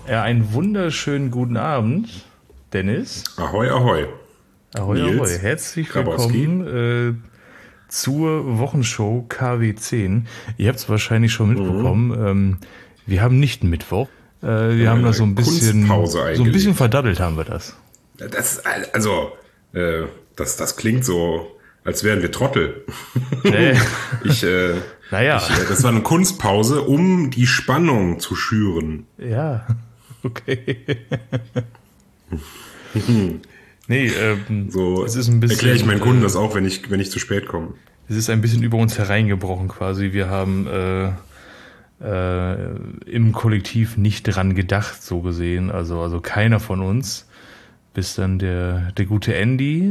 Ja, einen wunderschönen guten Abend, Dennis. Ahoi, ahoi. Ahoi, ahoi. Nils Herzlich Grabowski. willkommen zur Wochenshow KW10. Ihr habt es wahrscheinlich schon Mhm. mitbekommen. Wir haben nicht Mittwoch. Wir Wir haben haben das eine Kunstpause so ein bisschen eingelegt. verdaddelt haben wir das. Das, also, das klingt so, als wären wir Trottel. Nee. Ich, Naja, das war eine Kunstpause, um die Spannung zu schüren. ja, okay. Nee, So es ist ein erkläre ich bisschen, meinen Kunden das auch, wenn ich zu spät komme. es ist ein bisschen über uns hereingebrochen quasi. Wir haben im Kollektiv nicht dran gedacht, so gesehen. Also keiner von uns, bis dann der gute Andy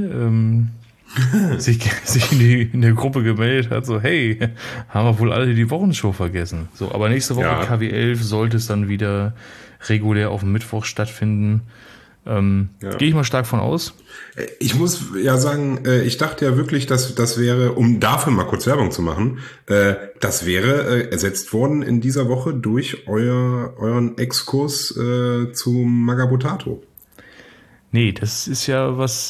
sich in der Gruppe gemeldet hat, so hey, haben wir wohl alle die Wochenshow vergessen. So, aber nächste Woche Ja, KW11 sollte es dann wieder regulär auf dem Mittwoch stattfinden. ja. Gehe ich mal stark von aus. Ich muss ja sagen, ich dachte ja wirklich, dass das wäre, um dafür mal kurz Werbung zu machen, das wäre ersetzt worden in dieser Woche durch euren Exkurs zum Magabotato. Nee, das ist ja was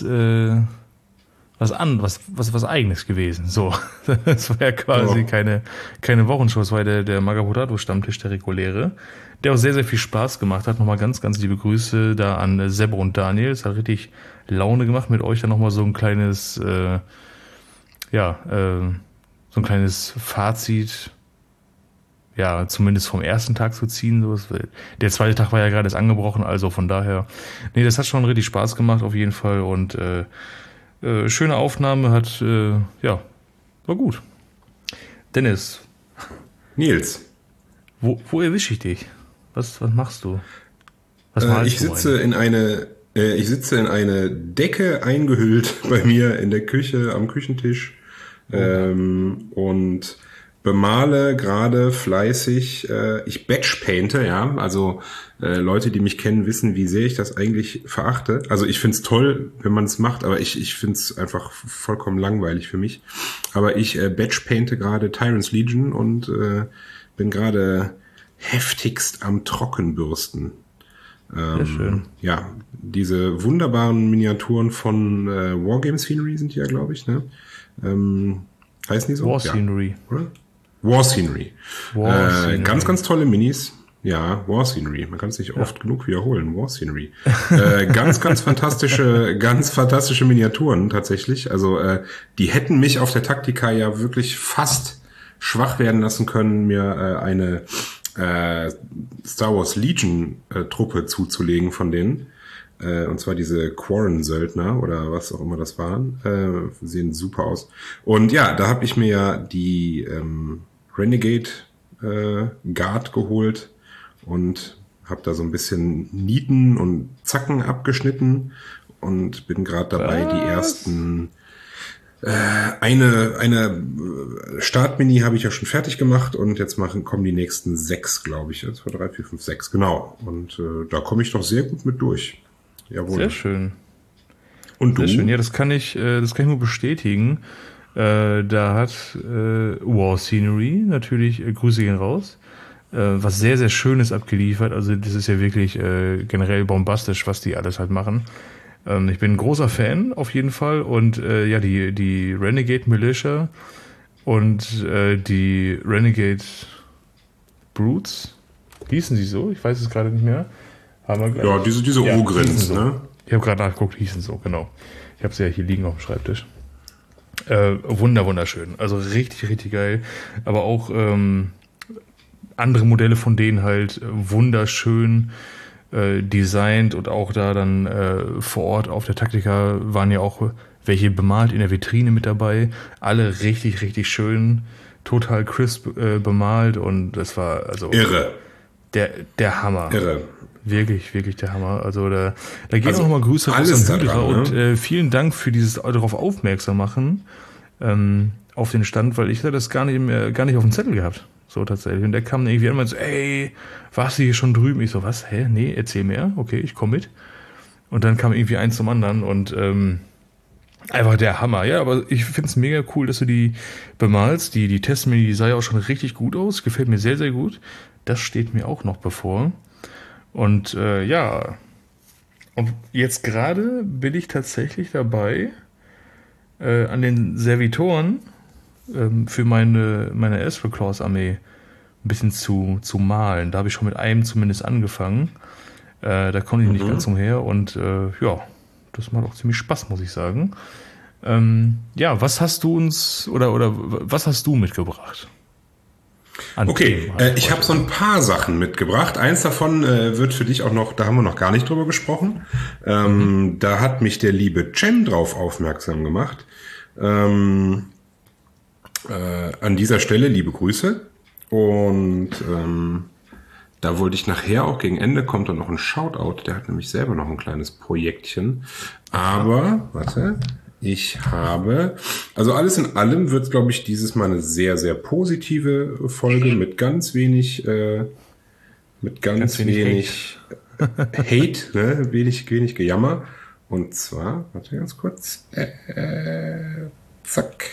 Eigenes gewesen. So, das war ja quasi Ja. keine Wochenshow, das war ja der Magabotato-Stammtisch, der reguläre, der auch sehr, sehr viel Spaß gemacht hat. Nochmal ganz, ganz liebe Grüße da an Sebbe und Daniel. Es hat richtig Laune gemacht, mit euch dann nochmal so ein kleines, so ein kleines Fazit, ja, zumindest vom ersten Tag zu ziehen. So. Der zweite Tag war ja gerade erst angebrochen, also von daher, nee, das hat schon richtig Spaß gemacht auf jeden Fall und schöne Aufnahme, war gut. Dennis, Nils, wo erwische ich dich? Was machst du? Was malst ich du sitze eigentlich? ich sitze in eine Decke eingehüllt bei mir in der Küche am Küchentisch und bemale gerade fleißig. Ich batchpainte, ja. Also Leute, die mich kennen, wissen, wie sehr ich das eigentlich verachte. Also ich find's toll, wenn man es macht, aber ich find's einfach vollkommen langweilig für mich. Aber ich batchpainte gerade Tyrant's Legion und bin gerade heftigst am Trockenbürsten. Sehr schön. Ja, diese wunderbaren Miniaturen von Wargame Scenery sind die ja, glaube ich, ne? Heißen die so? War Ja, Scenery. oder? War Scenery. War Scenery. Ganz, ganz tolle Minis. Ja, War Scenery. Man kann es nicht oft genug wiederholen. War Scenery. Ganz fantastische Miniaturen tatsächlich. Also die hätten mich auf der Taktika ja wirklich fast schwach werden lassen können, mir eine Star Wars Legion Truppe zuzulegen von denen. Und zwar diese Quarren-Söldner oder was auch immer das waren. Sehen super aus. Und ja, da habe ich mir ja die Renegade Guard geholt und habe da so ein bisschen Nieten und Zacken abgeschnitten und bin gerade dabei, die ersten eine Startmini habe ich ja schon fertig gemacht und jetzt kommen die nächsten 6, glaube ich. 2, 3, 4, 5, 6, genau. Und da komme ich doch sehr gut mit durch. Jawohl. Sehr schön. Und Sehr du? schön. Ja, das kann ich nur bestätigen. Da hat War Scenery natürlich, Grüße gehen raus, was sehr, sehr Schönes abgeliefert. Also das ist ja wirklich generell bombastisch, was die alles halt machen. Ich bin ein großer Fan auf jeden Fall und die Renegade Militia und die Renegade Brutes, hießen sie so? Ich weiß es gerade nicht mehr. Haben wir gleich. Ja, diese Ja, Ogrins, hießen so. ne? Ich habe gerade nachgeguckt, hießen so, genau. Ich habe sie ja hier liegen auf dem Schreibtisch. Wunderschön. Also richtig, richtig geil. Aber auch andere Modelle von denen halt wunderschön designt und auch da dann vor Ort auf der Taktika waren ja auch welche bemalt in der Vitrine mit dabei. Alle richtig, richtig schön, total crisp bemalt und das war also Irre. der Hammer. Irre. Wirklich, wirklich der Hammer. Also da gehen Also auch nochmal Grüße raus alles an Hydra daran, und vielen Dank für dieses darauf aufmerksam machen auf den Stand, weil ich hatte das gar nicht auf dem Zettel gehabt. So tatsächlich. Und der kam dann irgendwie an und meinte so, ey, warst du hier schon drüben? Ich so, was? Hä? Nee, erzähl mehr. Okay, ich komme mit. Und dann kam irgendwie eins zum anderen und einfach der Hammer. Ja, aber ich finde es mega cool, dass du die bemalst. Die Testmini, die sah ja auch schon richtig gut aus. Gefällt mir sehr, sehr gut. Das steht mir auch noch bevor. Und ja, und jetzt gerade bin ich tatsächlich dabei, an den Servitoren für meine Astral Claws Armee ein bisschen zu malen. Da habe ich schon mit einem zumindest angefangen. Da komme ich nicht ganz umher und ja, das macht auch ziemlich Spaß, muss ich sagen. Ja, was hast du uns oder was hast du mitgebracht? Okay, ich habe so ein paar Sachen mitgebracht. Eins davon wird für dich auch noch, da haben wir noch gar nicht drüber gesprochen. Da hat mich der liebe Cem drauf aufmerksam gemacht. An dieser Stelle liebe Grüße. Und da wollte ich nachher auch gegen Ende, kommt dann noch ein Shoutout. Der hat nämlich selber noch ein kleines Projektchen. Aber, warte... Ich habe, also alles in allem wird, glaube ich, dieses Mal eine sehr, sehr positive Folge mit ganz wenig Hate, ne? wenig Gejammer. Und zwar, warte ganz kurz, zack.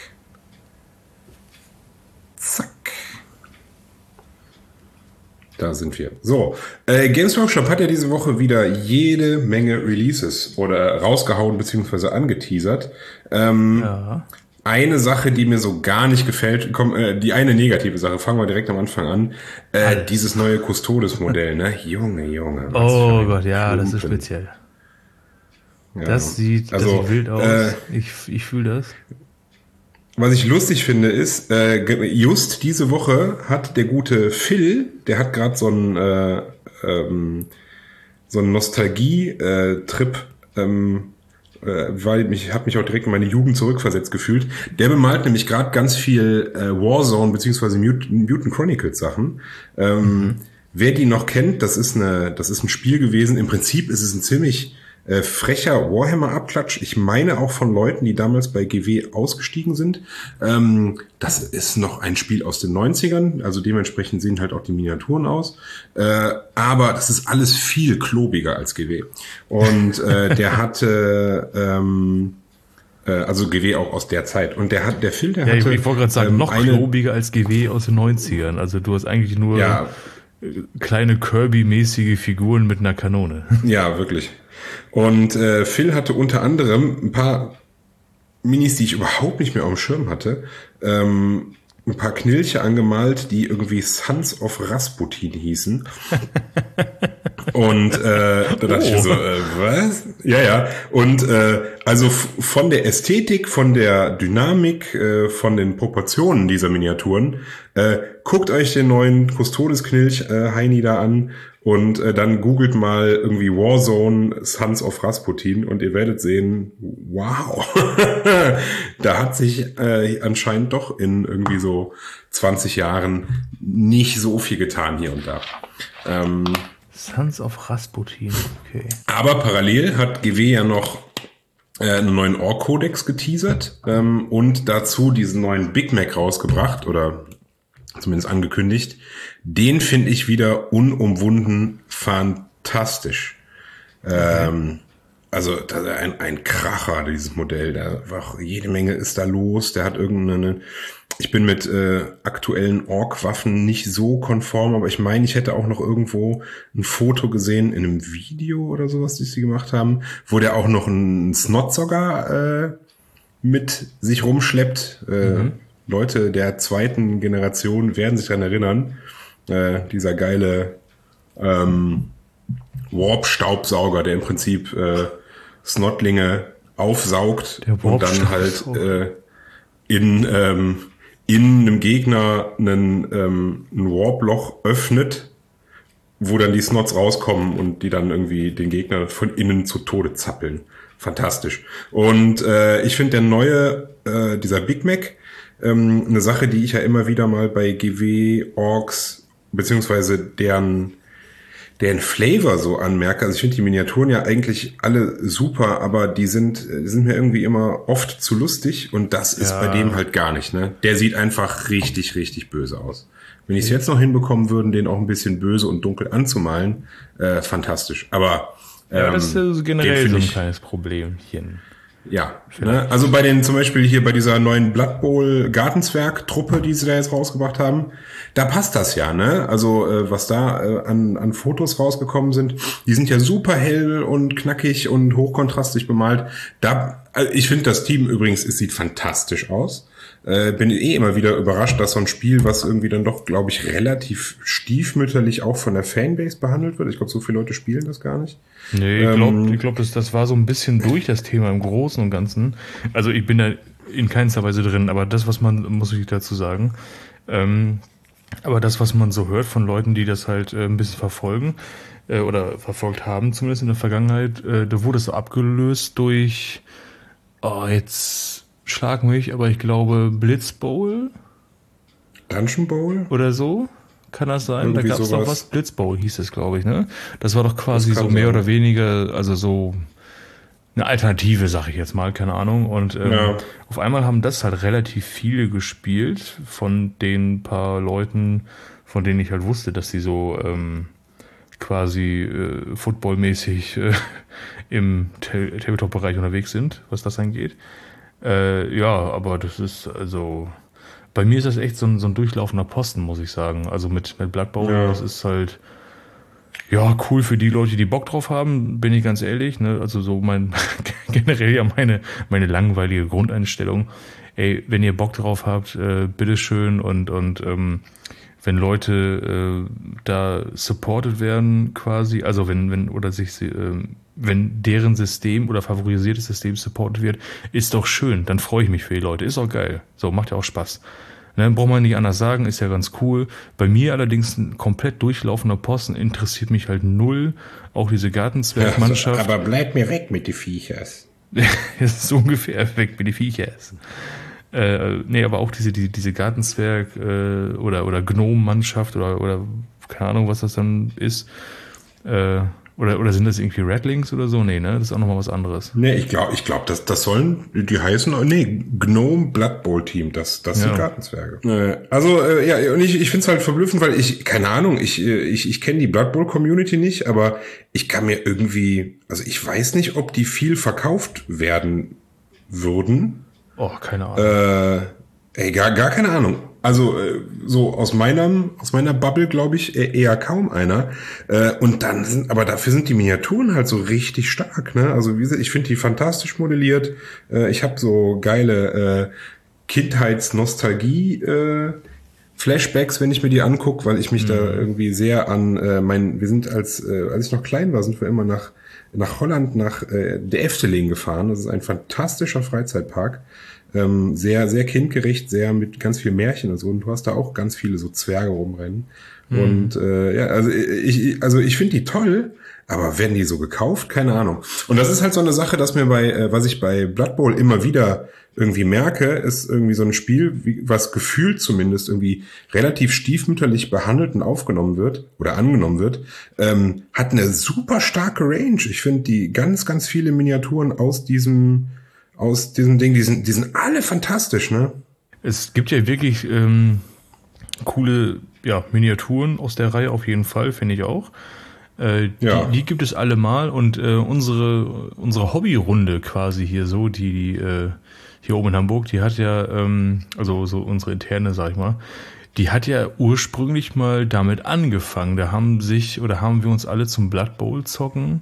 Da sind wir. So, Games Workshop hat ja diese Woche wieder jede Menge Releases oder rausgehauen bzw. angeteasert. Ja. Eine Sache, die mir so gar nicht gefällt, die eine negative Sache, fangen wir direkt am Anfang an. Dieses neue Custodes-Modell, ne? Junge. Oh Gott, ja, das ist speziell. Ja. Das sieht wild aus. Ich fühle das. Was ich lustig finde ist, just diese Woche hat der gute Phil, der hat gerade so einen Nostalgie-Trip, weil ich habe mich auch direkt in meine Jugend zurückversetzt gefühlt. Der bemalt nämlich gerade ganz viel Warzone bzw. Mutant Chronicles Sachen. Wer die noch kennt, das ist ein Spiel gewesen. Im Prinzip ist es ein ziemlich frecher Warhammer-Abklatsch. Ich meine auch von Leuten, die damals bei GW ausgestiegen sind. Das ist noch ein Spiel aus den 90ern, also dementsprechend sehen halt auch die Miniaturen aus. Aber das ist alles viel klobiger als GW. Und der hatte also GW auch aus der Zeit. Und der Phil, der hatte... Ich wollte gerade sagen, noch klobiger als GW aus den 90ern. Also du hast eigentlich nur kleine Kirby-mäßige Figuren mit einer Kanone. Ja, wirklich. Und Phil hatte unter anderem ein paar Minis, die ich überhaupt nicht mehr auf dem Schirm hatte, ein paar Knilche angemalt, die irgendwie Sons of Rasputin hießen. Und da dachte ich so, was? Ja. Und also von der Ästhetik, von der Dynamik, von den Proportionen dieser Miniaturen, guckt euch den neuen Custodes-Knilch Heini da an und dann googelt mal irgendwie Warzone Sons of Rasputin und ihr werdet sehen, wow, da hat sich anscheinend doch in irgendwie so 20 Jahren nicht so viel getan hier und da. Sons of Rasputin, okay. Aber parallel hat GW ja noch einen neuen Ork-Kodex geteasert und dazu diesen neuen Big Mac rausgebracht oder zumindest angekündigt. Den finde ich wieder unumwunden fantastisch. Okay. Also ein Kracher, dieses Modell. Da war jede Menge ist da los. Der hat ich bin mit aktuellen Ork-Waffen nicht so konform, aber ich meine, ich hätte auch noch irgendwo ein Foto gesehen in einem Video oder sowas, das sie gemacht haben, wo der auch noch einen Snot mit sich rumschleppt. Leute der zweiten Generation werden sich daran erinnern. Dieser geile Warp-Staubsauger, der im Prinzip Snotlinge aufsaugt und dann halt in einem Gegner ein Warp-Loch öffnet, wo dann die Snots rauskommen und die dann irgendwie den Gegner von innen zu Tode zappeln. Fantastisch. Und ich finde dieser Big Mac, eine Sache, die ich ja immer wieder mal bei GW Orks beziehungsweise deren Flavor so anmerke. Also ich finde die Miniaturen ja eigentlich alle super, aber die sind mir irgendwie immer oft zu lustig und das ist bei dem halt gar nicht, ne? Der sieht einfach richtig, richtig böse aus. Wenn ich es jetzt noch hinbekommen würden, den auch ein bisschen böse und dunkel anzumalen, fantastisch. Aber das ist generell so ein kleines Problemchen. Ja, ne? Also bei den, zum Beispiel hier bei dieser neuen Blood Bowl Gartenzwerg-Truppe, die sie da jetzt rausgebracht haben, da passt das ja, ne? Also was da an Fotos rausgekommen sind, die sind ja super hell und knackig und hochkontrastig bemalt. Ich finde das Team übrigens, es sieht fantastisch aus. Bin immer wieder überrascht, dass so ein Spiel, was irgendwie dann doch, glaube ich, relativ stiefmütterlich auch von der Fanbase behandelt wird. Ich glaube, so viele Leute spielen das gar nicht. Nee, ich glaub, das war so ein bisschen durch das Thema im Großen und Ganzen. Also ich bin da in keinster Weise drin, aber das, was man, muss ich dazu sagen, aber das, was man so hört von Leuten, die das halt ein bisschen verfolgen, oder verfolgt haben, zumindest in der Vergangenheit, da wurde es so abgelöst durch, jetzt schlag mich, aber ich glaube Blitz Bowl Dungeon Bowl? oder so. Kann das sein? Irgendwie Da gab es doch sowas. was. Blitz Bowl hieß es, glaube ich, ne? Das war doch quasi Das so kann mehr sein. oder weniger, also so eine Alternative, sag ich jetzt mal, keine Ahnung. Und Ja. auf einmal haben das halt relativ viele gespielt von den paar Leuten, von denen ich halt wusste, dass sie so quasi footballmäßig im Tabletop-Bereich unterwegs sind, was das angeht. Ja, aber das ist also, bei mir ist das echt so ein durchlaufender Posten, muss ich sagen. Also mit Blood Bowl, Ja. das ist halt, ja, cool für die Leute, die Bock drauf haben, bin ich ganz ehrlich. Ne? Also so generell ja meine langweilige Grundeinstellung. Ey, wenn ihr Bock drauf habt, bitteschön und wenn Leute da supported werden quasi, also wenn deren System oder favorisiertes System supported wird, ist doch schön, dann freue ich mich für die Leute, ist auch geil. So, macht ja auch Spaß. Ne, braucht man nicht anders sagen, ist ja ganz cool. Bei mir allerdings ein komplett durchlaufender Posten interessiert mich halt null. Auch diese Gartenzwergmannschaft. Aber bleib mir weg mit die Viechers. Das ist so ungefähr weg, wie die Viecher ist. Nee, aber auch diese Gartenzwerg oder Gnom-Mannschaft oder keine Ahnung, was das dann ist. Oder sind das irgendwie Redlings oder so? Nee, ne? Das ist auch nochmal was anderes. Nee, ich glaub, das sollen, die heißen, nee, Gnome Blood Bowl Team, das sind Gartenzwerge. Ja, und ich find's halt verblüffend, weil keine Ahnung, ich kenne die Blood Bowl Community nicht, aber ich kann mir irgendwie, also ich weiß nicht, ob die viel verkauft werden würden. Oh, keine Ahnung. Gar keine Ahnung. Also so aus meiner Bubble glaube ich eher kaum einer. Und dann aber dafür sind die Miniaturen halt so richtig stark. Ne? Also wie gesagt, ich finde die fantastisch modelliert. Ich habe so geile Kindheitsnostalgie Flashbacks, wenn ich mir die angucke, weil ich mich da irgendwie sehr an wir sind als ich noch klein war, sind wir immer nach Holland, nach der Efteling gefahren. Das ist ein fantastischer Freizeitpark. Sehr, sehr kindgerecht, sehr mit ganz viel Märchen und so. Und du hast da auch ganz viele so Zwerge rumrennen. Und ja, also ich finde die toll, aber werden die so gekauft? Keine Ahnung. Und das ist halt so eine Sache, dass mir was ich bei Blood Bowl immer wieder irgendwie merke, ist irgendwie so ein Spiel, was gefühlt zumindest irgendwie relativ stiefmütterlich behandelt und aufgenommen wird oder angenommen wird, hat eine super starke Range. Ich finde die ganz, ganz viele Miniaturen aus diesem Ding, die sind alle fantastisch, ne? Es gibt ja wirklich coole Miniaturen aus der Reihe auf jeden Fall, finde ich auch. Die gibt es alle mal und unsere Hobbyrunde quasi hier so, die hier oben in Hamburg, die hat ja, also so unsere interne, sag ich mal, die hat ja ursprünglich mal damit angefangen. Da haben wir uns alle zum Blood Bowl zocken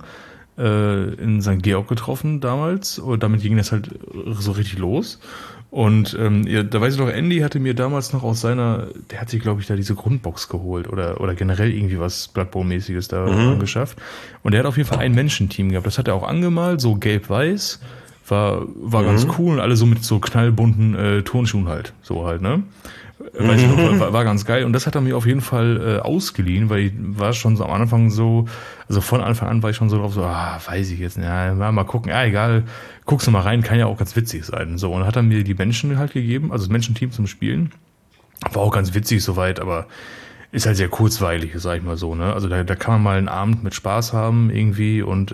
in St. Georg getroffen damals und damit ging das halt so richtig los. Und da weiß ich noch, Andy hatte mir damals noch der hat sich, glaube ich, da diese Grundbox geholt oder generell irgendwie was Blood Bowl-mäßiges da angeschafft. Und der hat auf jeden Fall ein Menschenteam gehabt. Das hat er auch angemalt, so gelb-weiß. War ganz cool und alle so mit so knallbunten Turnschuhen halt. So halt, ne? Weiß ich noch, war ganz geil. Und das hat er mir auf jeden Fall ausgeliehen, weil ich war schon so am Anfang so, also von Anfang an war ich schon so drauf, so, weiß ich jetzt, ja, mal gucken, egal, guckst du mal rein, kann ja auch ganz witzig sein. So, und dann hat er mir die Menschen halt gegeben, also das Menschenteam zum Spielen. War auch ganz witzig soweit, aber ist halt sehr kurzweilig, sag ich mal so, ne? Also da kann man mal einen Abend mit Spaß haben irgendwie und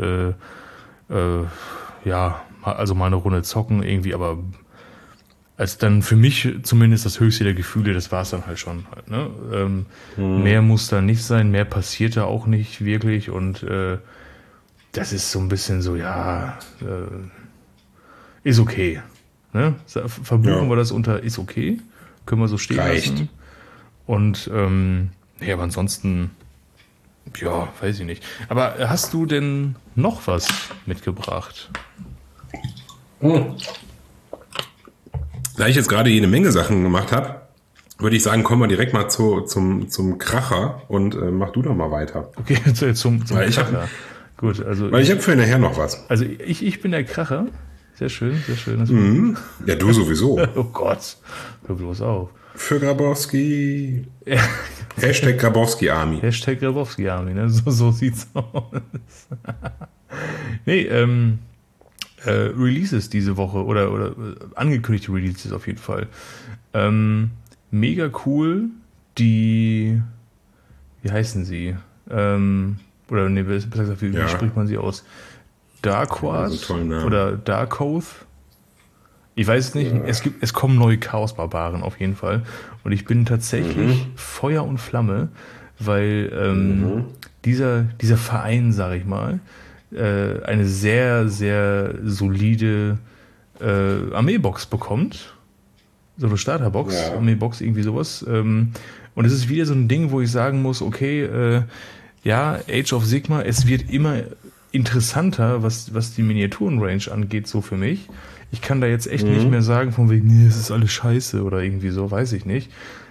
also mal eine Runde zocken irgendwie, aber als dann für mich zumindest das höchste der Gefühle, das war es dann halt schon. Halt, ne? Mehr muss da nicht sein, mehr passiert da auch nicht wirklich und das ist so ein bisschen so, ist okay. Ne? Verbuchen wir das unter ist okay. Können wir so stehen lassen. Und ja, aber ansonsten, ja, weiß ich nicht. Aber hast du denn noch was mitgebracht? Da ich jetzt gerade jede Menge Sachen gemacht habe, würde ich sagen, kommen wir direkt mal zum Kracher und mach du doch mal weiter. Okay, zum Kracher. Gut, also weil ich habe für nachher noch was. Also ich bin der Kracher. Sehr schön, sehr schön. Ja, du sowieso. Oh Gott, hör bloß auf. Für Grabowski. Hashtag Grabowski Army. Hashtag Grabowski Army, ne? So sieht's aus. Nee, Releases diese Woche oder angekündigte Releases auf jeden Fall. Mega cool, wie heißen sie? Oder nee, besser gesagt, wie spricht man sie aus? Darkwath oder Darkoth? Ich weiß es nicht. Es kommen neue Chaos-Barbaren auf jeden Fall. Und ich bin tatsächlich Feuer und Flamme, weil dieser Verein, sag ich mal, eine sehr, sehr solide Armeebox bekommt. So eine Starterbox, Armeebox, irgendwie sowas. Und es ist wieder so ein Ding, wo ich sagen muss, okay, Age of Sigmar, es wird immer interessanter, was die Miniaturen-Range angeht, so für mich. Ich kann da jetzt echt nicht mehr sagen, von wegen, nee, es ist alles scheiße oder irgendwie so, weiß ich nicht.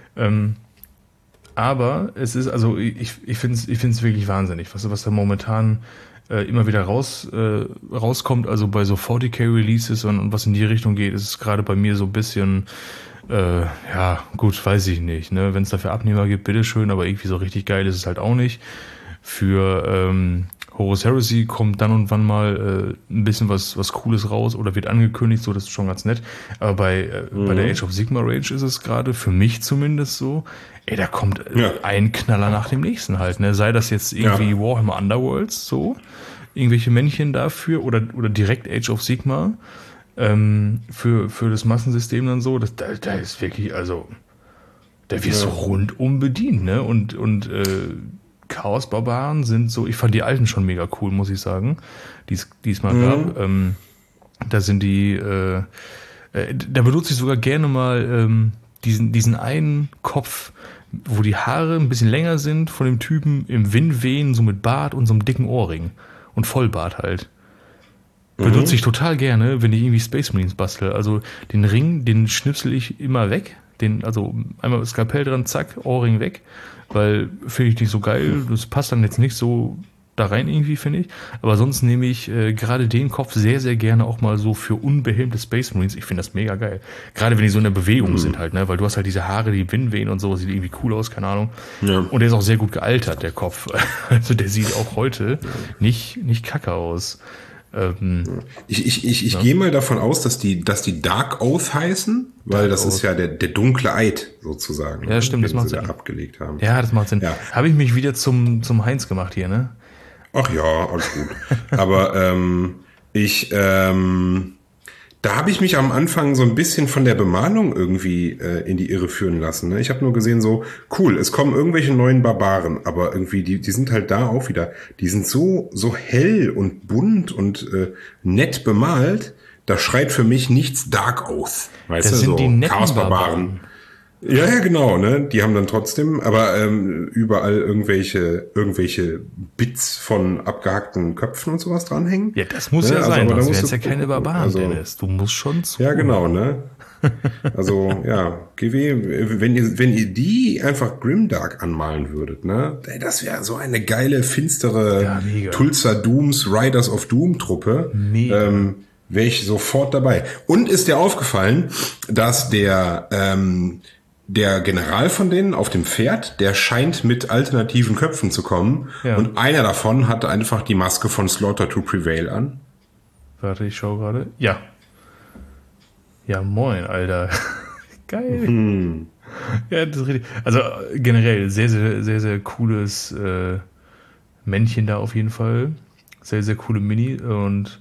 Aber es ist, also ich finde es wirklich wahnsinnig, was da momentan immer wieder rauskommt, also bei so 40k-Releases und was in die Richtung geht, ist es gerade bei mir so ein bisschen, gut, weiß ich nicht, ne? Wenn es dafür Abnehmer gibt, bitteschön, aber irgendwie so richtig geil ist es halt auch nicht. Für Horus Heresy kommt dann und wann mal ein bisschen was Cooles raus oder wird angekündigt, so, das ist schon ganz nett. Aber bei der Age of Sigmar Range ist es gerade, für mich zumindest so, da kommt ein Knaller nach dem nächsten halt, ne? Sei das jetzt irgendwie Warhammer Underworlds, so, irgendwelche Männchen dafür oder direkt Age of Sigmar für das Massensystem dann so, da ist wirklich, also, da wirst du rundum bedient, ne? Und Chaos-Barbaren sind so, ich fand die alten schon mega cool, muss ich sagen, die es mal gab. Da sind die, da benutze ich sogar gerne mal diesen einen Kopf, wo die Haare ein bisschen länger sind von dem Typen, im Wind wehen, so mit Bart und so einem dicken Ohrring. Und Vollbart halt. Benutze ich total gerne, wenn ich irgendwie Space Marines bastel. Also den Ring, den schnipsel ich immer weg. Also einmal Skalpell dran, zack, Ohrring weg. Weil finde ich nicht so geil. Das passt dann jetzt nicht so da rein irgendwie, finde ich. Aber sonst nehme ich gerade den Kopf sehr, sehr gerne auch mal so für unbehelmte Space Marines. Ich finde das mega geil. Gerade wenn die so in der Bewegung sind halt, ne? Weil du hast halt diese Haare, die Wind wehen und so, sieht irgendwie cool aus, keine Ahnung. Ja. Und der ist auch sehr gut gealtert, der Kopf. Also der sieht auch heute nicht kacke aus. Ich gehe mal davon aus, dass die Dark Oath heißen, weil das ist ja der dunkle Eid sozusagen. Ja, stimmt, das macht Sinn. Sinn. Abgelegt haben. Ja, das macht Sinn. Ja. Habe ich mich wieder zum Heinz gemacht hier, ne? Ach ja, alles gut. Aber da habe ich mich am Anfang so ein bisschen von der Bemalung irgendwie in die Irre führen lassen. Ne? Ich habe nur gesehen, so cool, es kommen irgendwelche neuen Barbaren, aber irgendwie die sind halt da auch wieder. Die sind so hell und bunt und nett bemalt. Da schreit für mich nichts Dark Oath. Weißt das du, sind so die Chaos-Barbaren. Ja, genau, ne? Die haben dann trotzdem, aber überall irgendwelche Bits von abgehackten Köpfen und sowas dranhängen. Ja, das muss ja sein, sonst wären es ja keine Barbaren, Dennis. Du musst schon zu. Ja, genau, ne? Also, ja, GW, wenn ihr die einfach Grimdark anmalen würdet, ne? Das wäre so eine geile, finstere Tulsa Dooms, Riders of Doom Truppe. Mega. Wäre ich sofort dabei. Und ist dir aufgefallen, dass der General von denen auf dem Pferd, der scheint mit alternativen Köpfen zu kommen. Ja. Und einer davon hatte einfach die Maske von Slaughter to Prevail an. Warte, ich schaue gerade. Ja. Ja, moin, Alter. Geil. Ja, das ist richtig. Also generell sehr, sehr, sehr, sehr cooles Männchen da auf jeden Fall. Sehr, sehr coole Mini. Und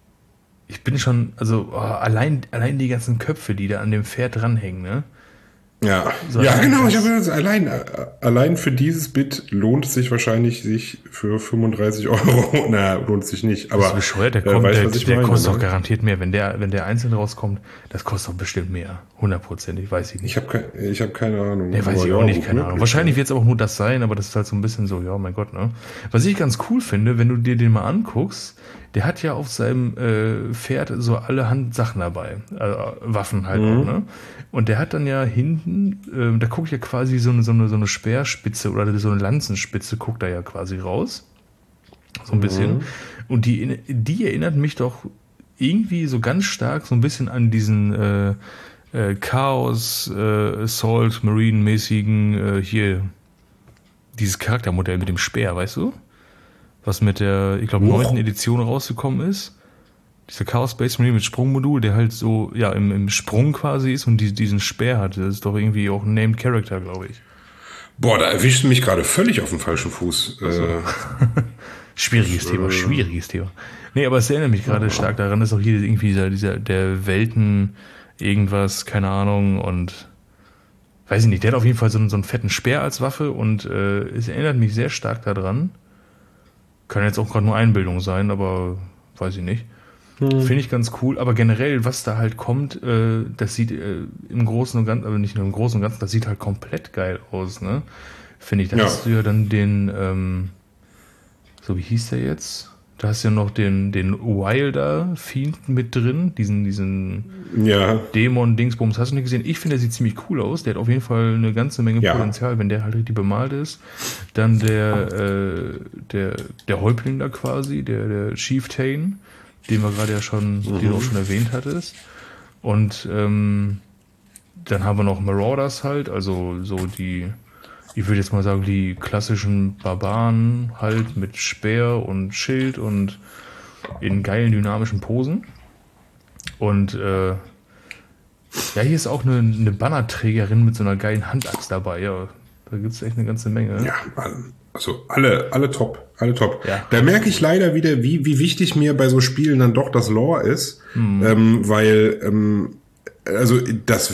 ich bin schon, also allein die ganzen Köpfe, die da an dem Pferd dranhängen, ne? Ja, genau. Ich habe das allein für dieses Bit lohnt es sich wahrscheinlich sich für 35 Euro. Lohnt sich nicht. Aber das ist bescheuert, der kostet doch garantiert mehr. Wenn der einzeln rauskommt, das kostet doch bestimmt mehr. 100%, weiß ich nicht. Ich hab keine Ahnung. Der weiß ich auch nicht, keine Ahnung. Wahrscheinlich wird es aber auch nur das sein, aber das ist halt so ein bisschen so, ja, mein Gott, ne? Was ich ganz cool finde, wenn du dir den mal anguckst, der hat ja auf seinem Pferd so allerhand Sachen dabei. Waffen halt auch, ne? Und der hat dann ja hinten, da guckt ja quasi so eine Speerspitze oder so eine Lanzenspitze guckt da ja quasi raus. So ein bisschen. Und die erinnert mich doch irgendwie so ganz stark so ein bisschen an diesen Chaos, Assault, Marine-mäßigen, hier, dieses Charaktermodell mit dem Speer, weißt du? Was mit der, ich glaube, 9. Edition rausgekommen ist. Dieser Chaos Space Marine mit Sprungmodul, der halt so, ja, im Sprung quasi ist und diesen Speer hat. Das ist doch irgendwie auch ein Named Character, glaube ich. Boah, da erwischst du mich gerade völlig auf dem falschen Fuß. Schwieriges Thema. Nee, aber es erinnert mich gerade stark daran, dass auch hier irgendwie der Welten irgendwas, keine Ahnung, und weiß ich nicht, der hat auf jeden Fall so einen fetten Speer als Waffe und es erinnert mich sehr stark daran. Kann jetzt auch gerade nur Einbildung sein, aber weiß ich nicht. Finde ich ganz cool, aber generell, was da halt kommt, das sieht im Großen und Ganzen, aber nicht nur im Großen und Ganzen, das sieht halt komplett geil aus, ne? Finde ich. Da hast du ja dann den, so wie hieß der jetzt? Da hast du ja noch den Wilder Fiend mit drin, diesen Dämon-Dingsbums, hast du nicht gesehen? Ich finde, der sieht ziemlich cool aus. Der hat auf jeden Fall eine ganze Menge Potenzial, wenn der halt richtig bemalt ist. Dann der Häuptling da quasi, der Chieftain, den wir gerade ja schon, den du auch schon erwähnt hattest. Und dann haben wir noch Marauders halt, also so die, ich würde jetzt mal sagen, die klassischen Barbaren halt mit Speer und Schild und in geilen dynamischen Posen. Und hier ist auch eine Bannerträgerin mit so einer geilen Handaxt dabei. Ja, da gibt es echt eine ganze Menge. Ja, also alle top. Ja. Da merke ich leider wieder, wie wichtig mir bei so Spielen dann doch das Lore ist, weil also das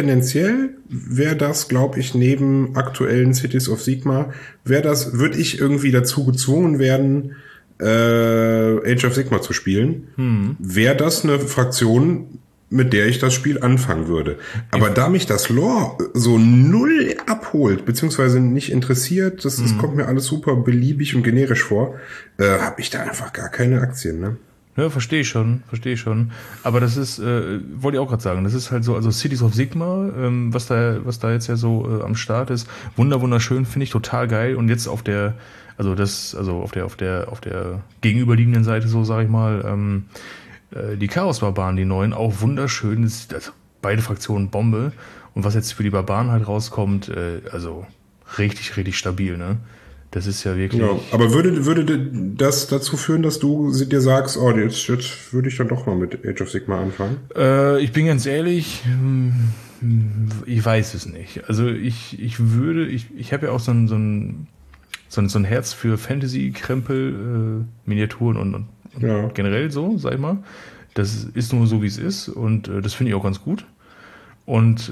wäre das, glaube ich, neben aktuellen Cities of Sigmar, würde ich irgendwie dazu gezwungen werden, Age of Sigmar zu spielen, wäre das eine Fraktion, mit der ich das Spiel anfangen würde. Aber da mich das Lore so null abholt, beziehungsweise nicht interessiert, das kommt mir alles super beliebig und generisch vor, habe ich da einfach gar keine Aktien, ne? Ja, verstehe ich schon. Aber das ist, wollte ich auch gerade sagen, das ist halt so, also Cities of Sigmar, was da jetzt ja so am Start ist, wunderschön, finde ich total geil. Und jetzt auf der gegenüberliegenden Seite, so sage ich mal, die Chaos-Barbaren, die neuen, auch wunderschön. Also beide Fraktionen Bombe. Und was jetzt für die Barbaren halt rauskommt, also richtig stabil, ne? Das ist ja wirklich... Ja, aber würde das dazu führen, dass du dir sagst, oh, jetzt würde ich dann doch mal mit Age of Sigmar anfangen? Ich bin ganz ehrlich, ich weiß es nicht. Also ich habe ja auch so ein Herz für Fantasy-Krempel, Miniaturen und generell so, sag ich mal. Das ist nur so, wie es ist und das finde ich auch ganz gut. Und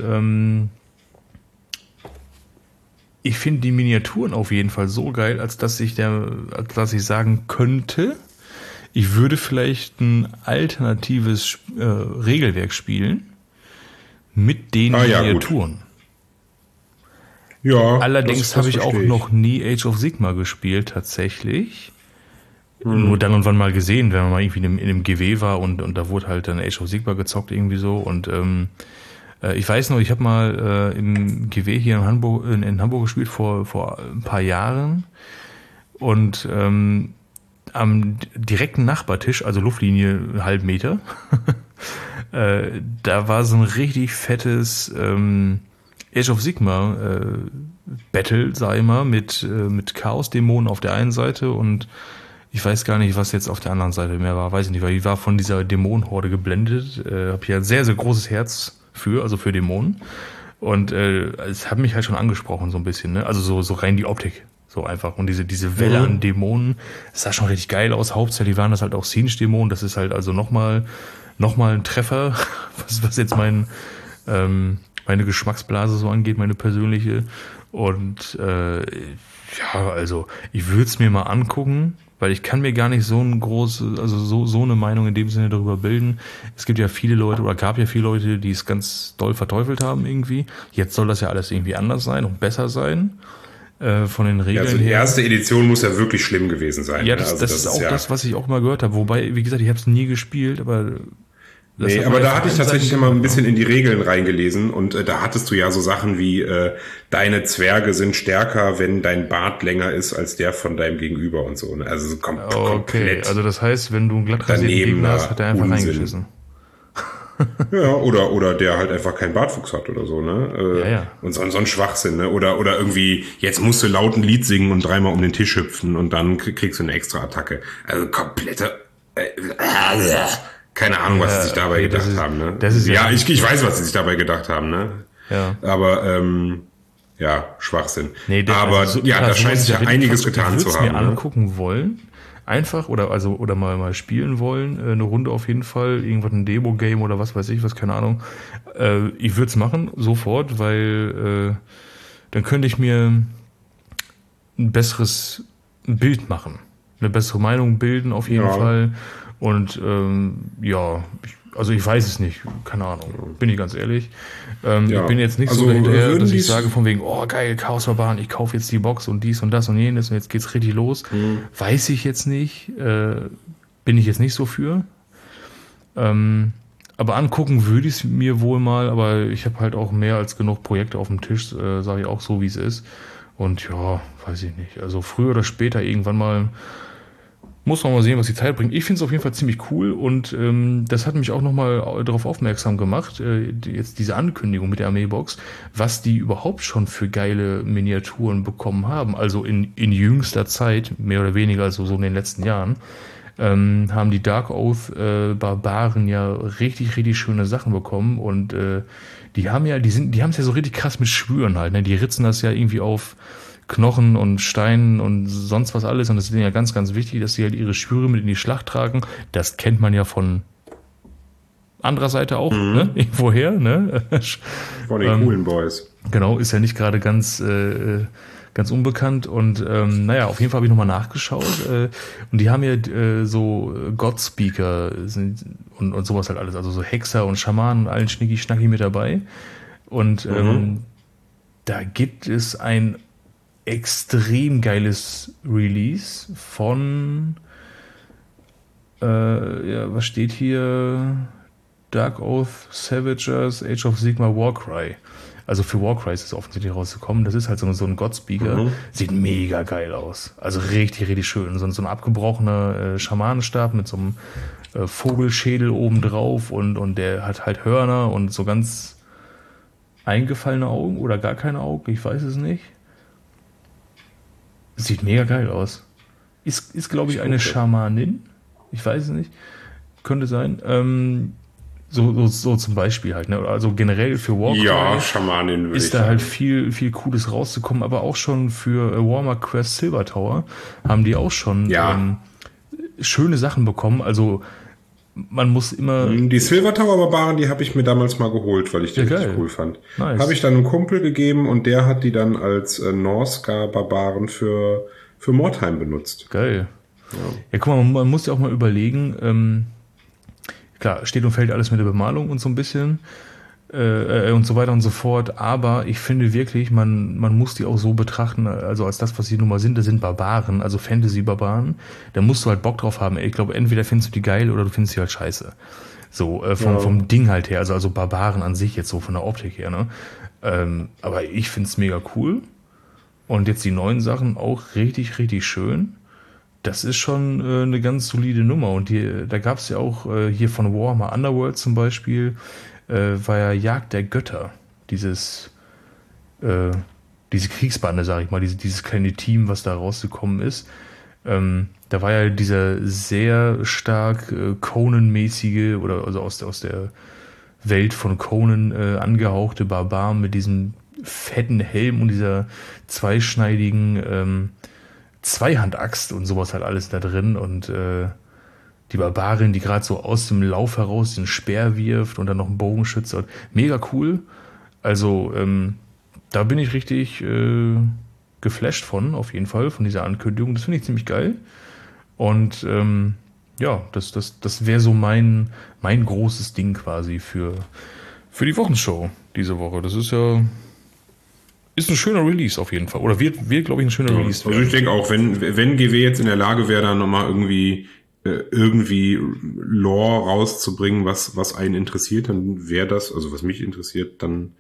ich finde die Miniaturen auf jeden Fall so geil, als dass ich sagen könnte, ich würde vielleicht ein alternatives Regelwerk spielen mit den Miniaturen. Ja. Allerdings habe ich auch noch nie Age of Sigmar gespielt, tatsächlich. Nur dann und wann mal gesehen, wenn man mal irgendwie in einem GW war und da wurde halt dann Age of Sigmar gezockt irgendwie so und ich weiß noch, ich habe mal im GW hier in Hamburg gespielt vor ein paar Jahren und am direkten Nachbartisch, also Luftlinie einen halben Meter, da war so ein richtig fettes Age of Sigmar Battle, sag ich mal, mit Chaos-Dämonen auf der einen Seite und ich weiß gar nicht, was jetzt auf der anderen Seite mehr war, weiß ich nicht, weil ich war von dieser Dämonenhorde geblendet, habe hier ein sehr, sehr großes Herz für Dämonen. Und es hat mich halt schon angesprochen, so ein bisschen, ne? Also so rein die Optik. So einfach. Und diese Welle an Dämonen, das sah schon richtig geil aus. Hauptsächlich waren das halt auch Siege-Dämonen. Das ist halt also nochmal ein Treffer, was jetzt mein meine Geschmacksblase so angeht, meine persönliche. Und ja, also ich würde es mir mal angucken, weil ich kann mir gar nicht so ein große, also so eine Meinung in dem Sinne darüber bilden. Es gibt ja viele Leute oder gab ja viele Leute, die es ganz doll verteufelt haben irgendwie. Jetzt soll das ja alles irgendwie anders sein und besser sein. Von den Regeln Ja, also die her. erste Edition muss ja wirklich schlimm gewesen sein. Ja, ne? das Also ist auch das, was ich auch mal gehört habe. Wobei, wie gesagt, ich habe es nie gespielt, aber Nee, aber da hatte ich tatsächlich immer ein bisschen in die Regeln reingelesen und da hattest du ja so Sachen wie deine Zwerge sind stärker, wenn dein Bart länger ist als der von deinem Gegenüber und so. Ne? Also so komplett. Also das heißt, wenn du einen glatt rasierten Gegner hast, hat er einfach reingeschissen. Ja, oder der halt einfach keinen Bartwuchs hat oder so, ne? Ja. Und so ein Schwachsinn, ne? Oder irgendwie, jetzt musst du laut ein Lied singen und dreimal um den Tisch hüpfen und dann kriegst du eine extra Attacke. Also komplette keine Ahnung, was sie sich dabei gedacht haben, ne? Ja, ich weiß, was sie sich dabei gedacht haben, ne? Ja. Aber ja, Schwachsinn. Nee, aber also, ja, da scheint sich ja einiges getan zu haben. Ich mir angucken wollen, einfach oder mal spielen wollen, eine Runde auf jeden Fall, irgendwas ein Demo-Game oder was weiß ich, was, keine Ahnung. Ich würde es machen, sofort, weil dann könnte ich mir ein besseres Bild machen, eine bessere Meinung bilden auf jeden Fall. Und ja, also ich weiß es nicht, keine Ahnung, bin ich ganz ehrlich. Ich bin jetzt nicht so dahinterher, dass ich sage von wegen, oh geil, Chaos Barbaren, ich kaufe jetzt die Box und dies und das und jenes und jetzt geht's richtig los. Weiß ich jetzt nicht, bin ich jetzt nicht so für. Aber angucken würde ich es mir wohl mal, aber ich habe halt auch mehr als genug Projekte auf dem Tisch, sage ich auch so, wie es ist. Und ja, weiß ich nicht. Also früher oder später irgendwann mal muss man mal sehen, was die Zeit bringt. Ich finde es auf jeden Fall ziemlich cool und das hat mich auch nochmal darauf aufmerksam gemacht, jetzt diese Ankündigung mit der Armeebox, was die überhaupt schon für geile Miniaturen bekommen haben. Also in jüngster Zeit, mehr oder weniger, also so in den letzten Jahren, haben die Dark Oath Barbaren ja richtig, richtig schöne Sachen bekommen und die haben es ja so richtig krass mit Schwüren halt, ne? Die ritzen das ja irgendwie auf Knochen und Steinen und sonst was alles und das ist denen ja ganz, ganz wichtig, dass sie halt ihre Schwüre mit in die Schlacht tragen. Das kennt man ja von anderer Seite auch, ne? Irgendwoher, ne? Von den coolen Boys. Genau, ist ja nicht gerade ganz unbekannt und naja, auf jeden Fall habe ich nochmal nachgeschaut und die haben ja so Godspeaker und sowas halt alles, also so Hexer und Schamanen und allen Schnicki-Schnacki mit dabei und da gibt es ein extrem geiles Release von ja, was steht hier? Dark Oath Savagers Age of Sigmar Warcry. Also für Warcry ist es offensichtlich rausgekommen. Das ist halt so ein Godspeaker. Sieht mega geil aus. Also richtig, richtig schön. So ein abgebrochener Schamanenstab mit so einem Vogelschädel oben drauf und der hat halt Hörner und so ganz eingefallene Augen oder gar keine Augen. Ich weiß es nicht. Sieht mega geil aus. Ist glaube ich, eine Schamanin. Ich weiß es nicht. Könnte sein. So zum Beispiel halt. Ne? Also generell für Warcry ja, Schamanin ist da halt viel, viel Cooles rauszukommen. Aber auch schon für Warhammer Quest Silver Tower haben die auch schon schöne Sachen bekommen. Also man muss immer... Die Silver Tower Barbaren, die habe ich mir damals mal geholt, weil ich die richtig cool fand. Nice. Habe ich dann einem Kumpel gegeben und der hat die dann als Norscar Barbaren für Mordheim benutzt. Geil. Ja, guck mal, man muss ja auch mal überlegen, klar, steht und fällt alles mit der Bemalung und so ein bisschen und so weiter und so fort, aber ich finde wirklich, man muss die auch so betrachten, also als das, was sie nun mal sind, das sind Barbaren, also Fantasy-Barbaren, da musst du halt Bock drauf haben. Ich glaube, entweder findest du die geil oder du findest sie halt scheiße. So, vom Ding halt her, also Barbaren an sich jetzt so von der Optik her, ne? Aber ich find's mega cool und jetzt die neuen Sachen auch richtig, richtig schön. Das ist schon eine ganz solide Nummer und da gab es ja auch hier von Warhammer Underworld zum Beispiel, war ja Jagd der Götter, diese Kriegsbande, sag ich mal, dieses kleine Team, was da rausgekommen ist. Da war ja dieser sehr stark Conan-mäßige oder also aus der Welt von Conan angehauchte Barbar mit diesem fetten Helm und dieser zweischneidigen Zweihandaxt und sowas halt alles da drin und die Barbarin, die gerade so aus dem Lauf heraus den Speer wirft und dann noch einen Bogenschütze. Mega cool. Also, da bin ich richtig geflasht von, auf jeden Fall, von dieser Ankündigung. Das finde ich ziemlich geil. Und ja, das wäre so mein großes Ding quasi für die Wochenshow diese Woche. Das ist ein schöner Release auf jeden Fall. Oder wird glaube ich, ein schöner Release werden. Also ich denke auch, wenn GW jetzt in der Lage wäre, dann nochmal irgendwie Lore rauszubringen, was einen interessiert, dann wäre das, also was mich interessiert, dann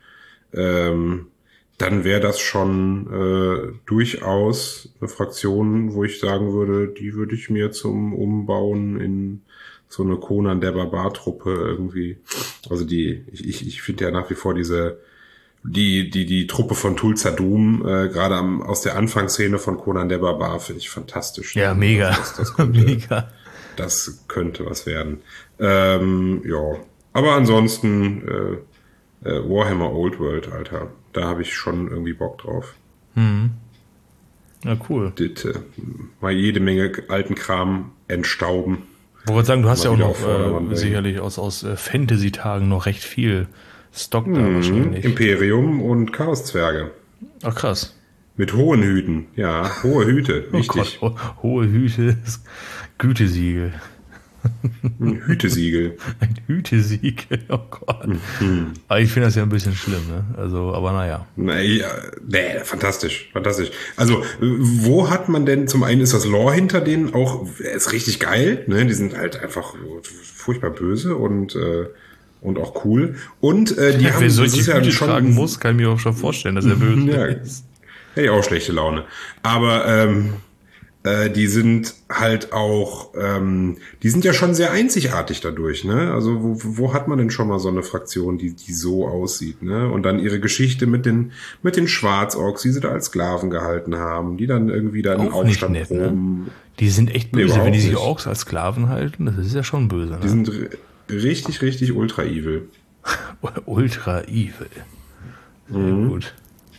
wäre das schon durchaus eine Fraktion, wo ich sagen würde, die würde ich mir zum Umbauen in so eine Conan der Barbar-Truppe irgendwie, also ich finde ja nach wie vor die Truppe von Tulsa Doom, gerade aus der Anfangsszene von Conan der Barbar, finde ich fantastisch. Ja, mega. Mega. Das könnte was werden. Ja, aber ansonsten Warhammer Old World, Alter, da habe ich schon irgendwie Bock drauf. Ja, cool. Mal jede Menge alten Kram entstauben. Ich wollte sagen, du hast ja auch noch sicherlich aus Fantasy-Tagen noch recht viel Stock da wahrscheinlich. Imperium und Chaoszwerge. Ach, krass. Mit hohen Hüten, ja, hohe Hüte, wichtig. Oh Gott, hohe Hüte, Gütesiegel. Ein Hütesiegel. Ein Hütesiegel, oh Gott. Aber ich finde das ja ein bisschen schlimm, ne? Also, aber naja. Nee, fantastisch. Also, wo hat man denn, zum einen ist das Lore hinter denen auch, ist richtig geil, ne? Die sind halt einfach furchtbar böse und auch cool. Und die haben, wer solche Hüte tragen muss, kann ich mir auch schon vorstellen, dass er böse ist. Hätte ich auch schlechte Laune. Aber die sind halt auch, die sind ja schon sehr einzigartig dadurch, ne? Also wo hat man denn schon mal so eine Fraktion, die so aussieht, ne? Und dann ihre Geschichte mit den Schwarzorks, die sie da als Sklaven gehalten haben, die dann irgendwie da einen Aufstand nett, ne? Die sind echt böse, wenn die sich Orks als Sklaven halten, das ist ja schon böse, ne? Die sind richtig, richtig ultra evil. Ultra evil. Sehr gut.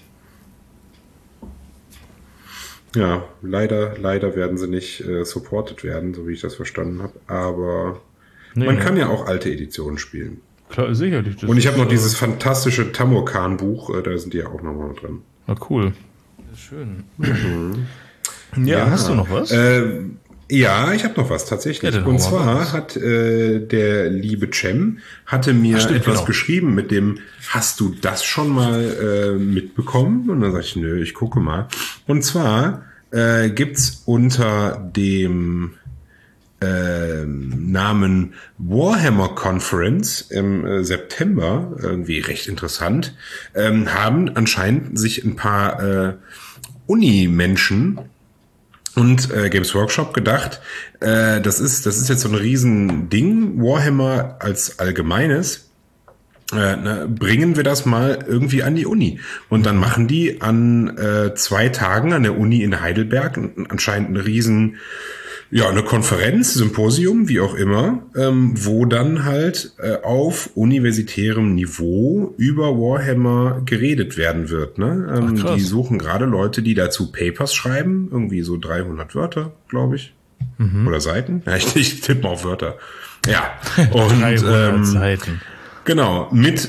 Ja, leider werden sie nicht supported werden, so wie ich das verstanden habe. Aber man kann ja auch alte Editionen spielen. Klar, sicherlich. Und ich habe noch dieses fantastische Tamurkan-Buch, da sind die ja auch nochmal drin. Na cool. Das ist schön. Ja, hast du noch was? Ja, ich habe noch was tatsächlich. Ja, und zwar hat der liebe Cem hatte mir etwas geschrieben mit dem, hast du das schon mal mitbekommen? Und dann sag ich, nö, ich gucke mal. Und zwar gibt's unter dem Namen Warhammer Conference im September, irgendwie recht interessant, haben anscheinend sich ein paar Uni-Menschen und Games Workshop gedacht, das ist jetzt so ein Riesending, Warhammer als Allgemeines, bringen wir das mal irgendwie an die Uni. Und dann machen die an 2 Tagen an der Uni in Heidelberg anscheinend eine Konferenz, Symposium, wie auch immer, wo dann halt auf universitärem Niveau über Warhammer geredet werden wird. Ne? Die suchen gerade Leute, die dazu Papers schreiben, irgendwie so 300 Wörter, glaube ich, oder Seiten. Ja, ich tippe mal auf Wörter. Ja, und 300 Seiten. Genau, mit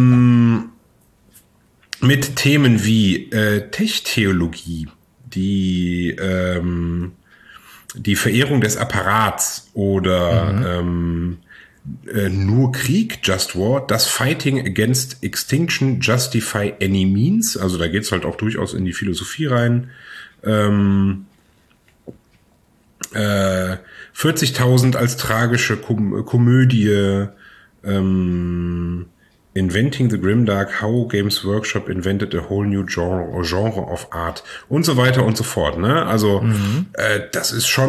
Themen wie Tech-Theologie, die Verehrung des Apparats oder nur Krieg, Just War, das Fighting Against Extinction Justify Any Means, also da geht's halt auch durchaus in die Philosophie rein. 40.000 als tragische Komödie, Inventing the Grimdark, How Games Workshop Invented a Whole New Genre of Art und so weiter und so fort. Ne? Also das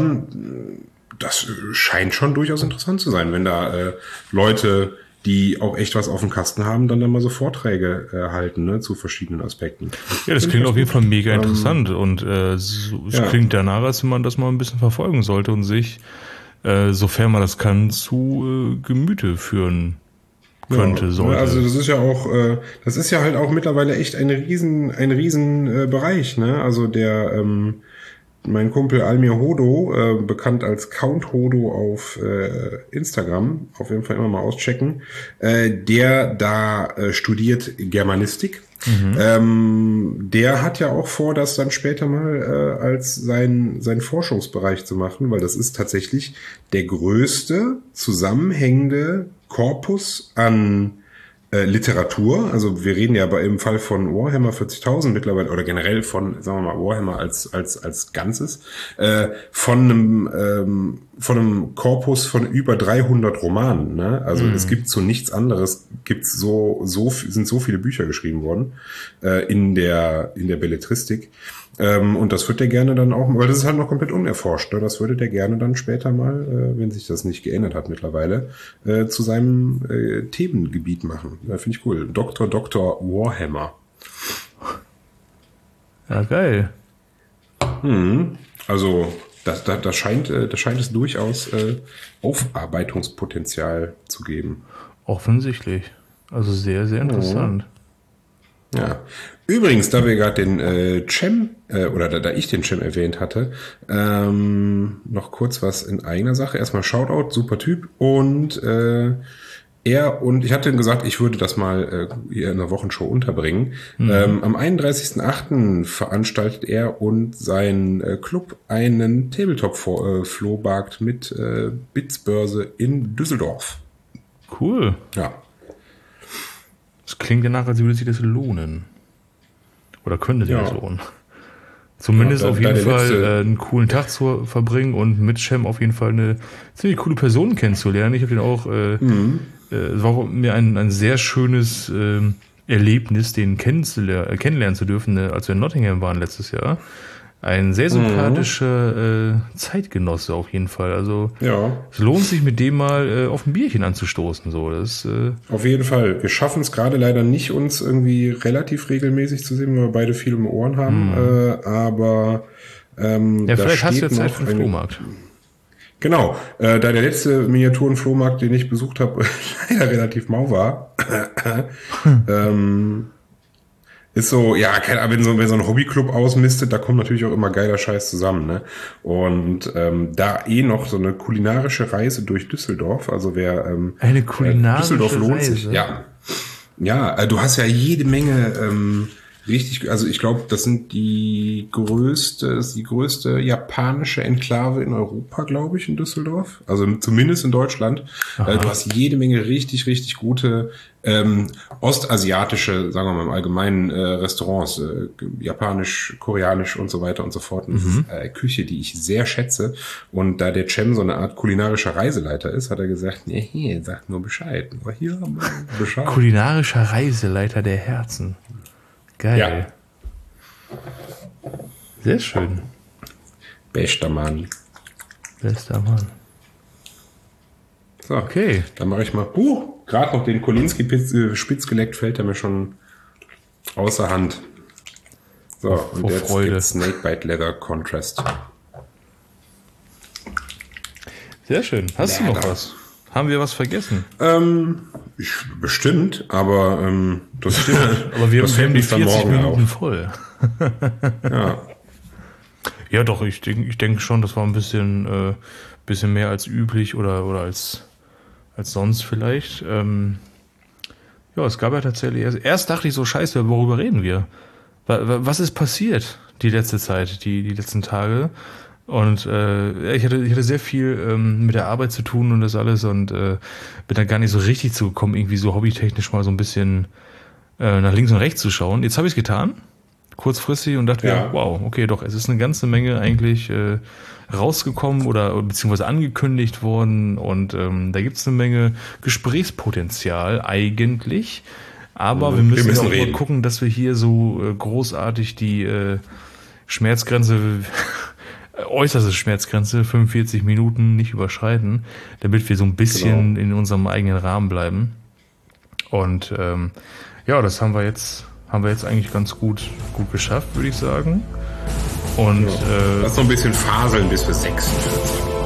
scheint schon durchaus interessant zu sein, wenn da Leute, die auch echt was auf dem Kasten haben, dann mal so Vorträge halten, ne, zu verschiedenen Aspekten. Ja, das klingt auf jeden Fall mega interessant und es klingt danach, als wenn man das mal ein bisschen verfolgen sollte und sich, sofern man das kann, zu Gemüte führen könnte, sollte. Also das ist ja auch, das ist ja halt auch mittlerweile echt ein riesen Bereich, ne? Also der mein Kumpel Almir Hodo, bekannt als Count Hodo auf Instagram, auf jeden Fall immer mal auschecken, der da studiert Germanistik. Der hat ja auch vor, das dann später mal als sein Forschungsbereich zu machen, weil das ist tatsächlich der größte zusammenhängende Korpus an Literatur. Also wir reden ja im Fall von Warhammer 40.000 mittlerweile oder generell von, sagen wir mal, Warhammer als Ganzes, von einem Korpus von über 300 Romanen. Ne? Also es gibt so nichts anderes, sind so viele Bücher geschrieben worden in der Belletristik. Und das wird der gerne dann auch, weil das ist halt noch komplett unerforscht, ne? Das würde der gerne dann später mal, wenn sich das nicht geändert hat mittlerweile, zu seinem Themengebiet machen. Ja, finde ich cool. Dr. Warhammer. Ja, geil. Also da scheint es durchaus Aufarbeitungspotenzial zu geben. Offensichtlich. Also sehr, sehr interessant. Ja. Übrigens, da wir gerade den Cem, oder da ich den Cem erwähnt hatte, noch kurz was in eigener Sache. Erstmal Shoutout, super Typ. Und ich hatte ihm gesagt, ich würde das mal hier in der Wochenshow unterbringen. Am 31.08. veranstaltet er und sein Club einen Tabletop-Flohmarkt mit Bitsbörse in Düsseldorf. Cool. Ja. Das klingt danach, als würde sich das lohnen. Oder könnte sich das lohnen. Zumindest auf jeden Fall einen coolen Tag zu verbringen und mit Cem auf jeden Fall eine ziemlich coole Person kennenzulernen. Ich habe den auch, es war mir ein sehr schönes Erlebnis, den kennenlernen zu dürfen, als wir in Nottingham waren letztes Jahr. Ein sehr sympathischer Zeitgenosse auf jeden Fall. Also es lohnt sich, mit dem mal auf ein Bierchen anzustoßen. So, das, auf jeden Fall. Wir schaffen es gerade leider nicht, uns irgendwie relativ regelmäßig zu sehen, weil wir beide viel um Ohren haben. Aber vielleicht hast du ja Zeit für den Flohmarkt. Genau. Da der letzte Miniaturen-Flohmarkt, den ich besucht habe, leider relativ mau war, ist so, ja, wenn so ein Hobbyclub ausmistet, da kommt natürlich auch immer geiler Scheiß zusammen, ne? Und da noch so eine kulinarische Reise durch Düsseldorf, also wer eine kulinarische Düsseldorf lohnt Reise. sich, ja, du hast ja jede Menge richtig, also ich glaube, das sind die größte japanische Enklave in Europa, glaube ich, in Düsseldorf. Also zumindest in Deutschland. Du hast jede Menge richtig, richtig gute ostasiatische, sagen wir mal im Allgemeinen, Restaurants, japanisch, koreanisch und so weiter und so fort. Und das ist Küche, die ich sehr schätze. Und da der Cem so eine Art kulinarischer Reiseleiter ist, hat er gesagt, nee, sag nur Bescheid. Nur hier Bescheid. Kulinarischer Reiseleiter der Herzen. Geil. Ja. Sehr schön. Bester Mann. So, okay. Dann mache ich mal, gerade noch den Kolinski spitz geleckt, fällt er mir schon außer Hand. So, und jetzt gibt's Snakebite Leather Contrast. Sehr schön. Hast du noch was? Haben wir was vergessen? Bestimmt, aber das stimmt. Aber wir haben die 40 Minuten auf. voll. Ja. Ja, doch, ich denke schon, das war ein bisschen mehr als üblich oder als sonst vielleicht. Es gab ja tatsächlich erst dachte ich so, scheiße, worüber reden wir? Was ist passiert die letzte Zeit, die letzten Tage? Und ich hatte sehr viel mit der Arbeit zu tun und das alles und bin da gar nicht so richtig zugekommen, irgendwie so hobbytechnisch mal so ein bisschen nach links und rechts zu schauen. Jetzt habe ich es getan, kurzfristig, und dachte mir, wow, okay, doch, es ist eine ganze Menge eigentlich rausgekommen oder beziehungsweise angekündigt worden und da gibt es eine Menge Gesprächspotenzial eigentlich. Aber wir müssen auch mal gucken, dass wir hier so großartig die Schmerzgrenze äußerste Schmerzgrenze, 45 Minuten, nicht überschreiten, damit wir so ein bisschen in unserem eigenen Rahmen bleiben. Und das haben wir jetzt eigentlich ganz gut geschafft, würde ich sagen. Und lass noch ein bisschen faseln bis wir 46.